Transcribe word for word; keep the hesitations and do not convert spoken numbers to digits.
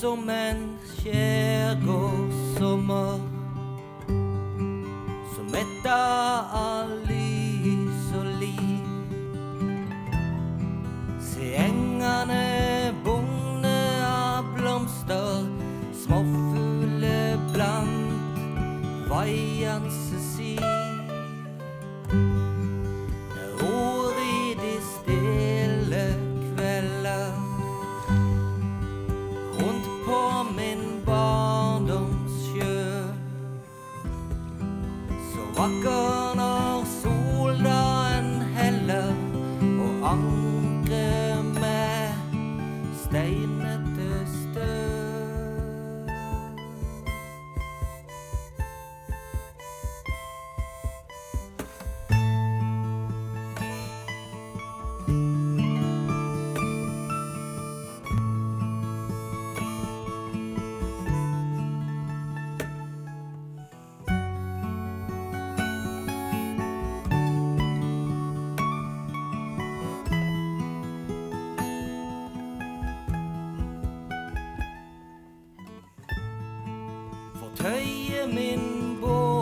som en skjærgårdssommer, som etter all lys og liv. Se engene bungne av blomster, småfugler blant veiens siv. Ror i de stille kvelder, rundt på min barndoms sjø. Så vakker når soldagen heller, og ankre med steinete støv. Tøye min båt